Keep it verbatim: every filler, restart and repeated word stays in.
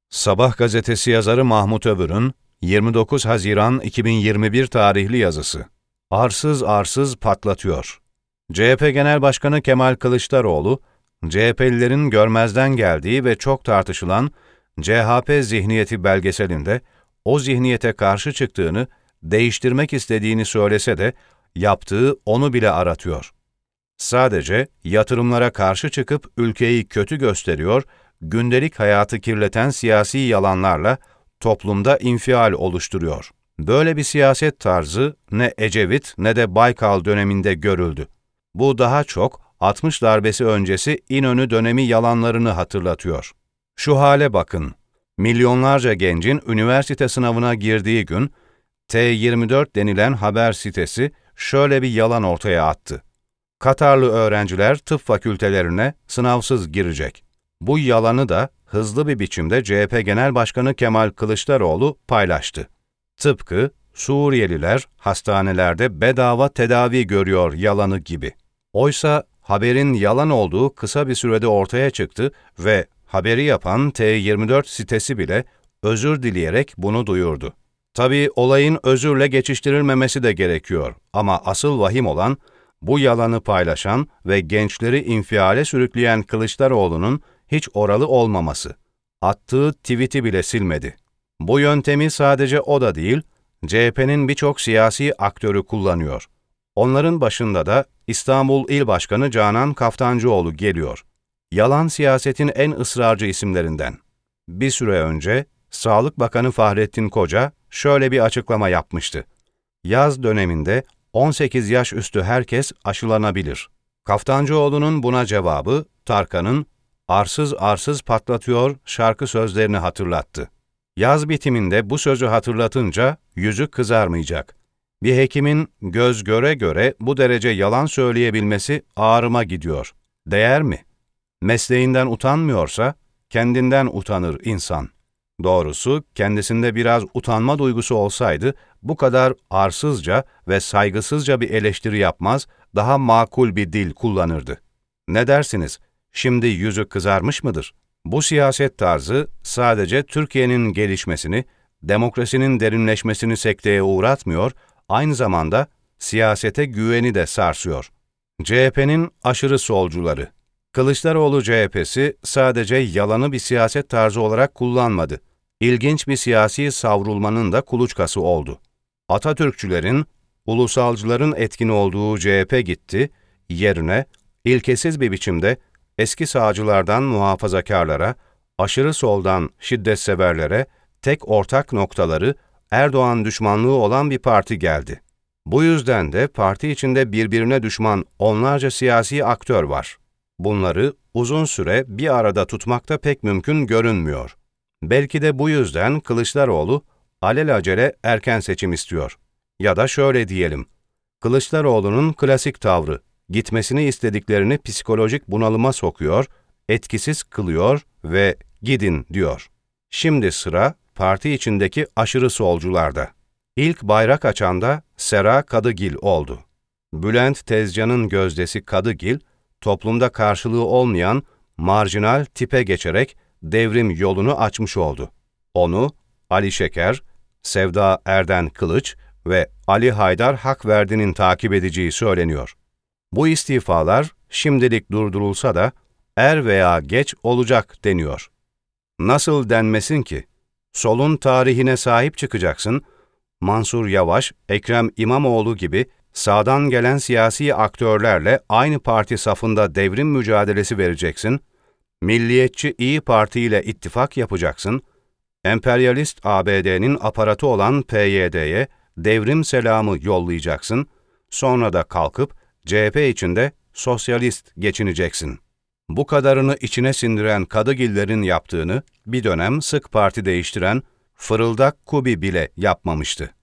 Sabah gazetesi yazarı Mahmut Övür'ün yirmi dokuz Haziran iki bin yirmi bir tarihli yazısı. Arsız arsız patlatıyor. C H P Genel Başkanı Kemal Kılıçdaroğlu, C H P'lilerin görmezden geldiği ve çok tartışılan C H P zihniyeti belgeselinde o zihniyete karşı çıktığını, değiştirmek istediğini söylese de yaptığı onu bile aratıyor. Sadece yatırımlara karşı çıkıp ülkeyi kötü gösteriyor, gündelik hayatı kirleten siyasi yalanlarla toplumda infial oluşturuyor. Böyle bir siyaset tarzı ne Ecevit ne de Baykal döneminde görüldü. Bu daha çok altmış darbesi öncesi İnönü dönemi yalanlarını hatırlatıyor. Şu hale bakın, milyonlarca gencin üniversite sınavına girdiği gün T yirmi dört denilen haber sitesi şöyle bir yalan ortaya attı. Katarlı öğrenciler tıp fakültelerine sınavsız girecek. Bu yalanı da hızlı bir biçimde C H P Genel Başkanı Kemal Kılıçdaroğlu paylaştı. Tıpkı Suriyeliler hastanelerde bedava tedavi görüyor yalanı gibi. Oysa haberin yalan olduğu kısa bir sürede ortaya çıktı ve haberi yapan T yirmi dört sitesi bile özür dileyerek bunu duyurdu. Tabii olayın özürle geçiştirilmemesi de gerekiyor ama asıl vahim olan bu yalanı paylaşan ve gençleri infiale sürükleyen Kılıçdaroğlu'nun hiç oralı olmaması. Attığı tweet'i bile silmedi. Bu yöntemi sadece o da değil, C H P'nin birçok siyasi aktörü kullanıyor. Onların başında da İstanbul İl Başkanı Canan Kaftancıoğlu geliyor. Yalan siyasetin en ısrarcı isimlerinden. Bir süre önce Sağlık Bakanı Fahrettin Koca şöyle bir açıklama yapmıştı. Yaz döneminde on sekiz yaş üstü herkes aşılanabilir. Kaftancıoğlu'nun buna cevabı Tarkan'ın "Arsız arsız patlatıyor" şarkı sözlerini hatırlattı. Yaz bitiminde bu sözü hatırlatınca yüzü kızarmayacak. Bir hekimin göz göre göre bu derece yalan söyleyebilmesi ağrıma gidiyor. Değer mi? Mesleğinden utanmıyorsa kendinden utanır insan. Doğrusu kendisinde biraz utanma duygusu olsaydı bu kadar arsızca ve saygısızca bir eleştiri yapmaz, daha makul bir dil kullanırdı. Ne dersiniz? Şimdi yüzü kızarmış mıdır? Bu siyaset tarzı sadece Türkiye'nin gelişmesini, demokrasinin derinleşmesini sekteye uğratmıyor, aynı zamanda siyasete güveni de sarsıyor. C H P'nin aşırı solcuları. Kılıçdaroğlu C H P'si sadece yalanı bir siyaset tarzı olarak kullanmadı. İlginç bir siyasi savrulmanın da kuluçkası oldu. Atatürkçülerin, ulusalcıların etkin olduğu C H P gitti, yerine ilkesiz bir biçimde eski sağcılardan muhafazakarlara, aşırı soldan şiddetseverlere tek ortak noktaları Erdoğan düşmanlığı olan bir parti geldi. Bu yüzden de parti içinde birbirine düşman onlarca siyasi aktör var. Bunları uzun süre bir arada tutmak da pek mümkün görünmüyor. Belki de bu yüzden Kılıçdaroğlu alelacele erken seçim istiyor. Ya da şöyle diyelim, Kılıçdaroğlu'nun klasik tavrı, gitmesini istediklerini psikolojik bunalıma sokuyor, etkisiz kılıyor ve gidin diyor. Şimdi sıra parti içindeki aşırı solcularda. İlk bayrak açan da Sera Kadıgil oldu. Bülent Tezcan'ın gözdesi Kadıgil, toplumda karşılığı olmayan marjinal tipe geçerek devrim yolunu açmış oldu. Onu Ali Şeker, Sevda Erden Kılıç ve Ali Haydar Hakverdi'nin takip edeceği söyleniyor. Bu istifalar şimdilik durdurulsa da er veya geç olacak deniyor. Nasıl denmesin ki? Solun tarihine sahip çıkacaksın, Mansur Yavaş, Ekrem İmamoğlu gibi sağdan gelen siyasi aktörlerle aynı parti safında devrim mücadelesi vereceksin, milliyetçi İyi Parti ile ittifak yapacaksın, emperyalist A B D'nin aparatı olan P Y D'ye devrim selamı yollayacaksın, sonra da kalkıp C H P içinde sosyalist geçineceksin. Bu kadarını içine sindiren Kadıgillerin yaptığını bir dönem sık parti değiştiren Fırıldak Kubi bile yapmamıştı.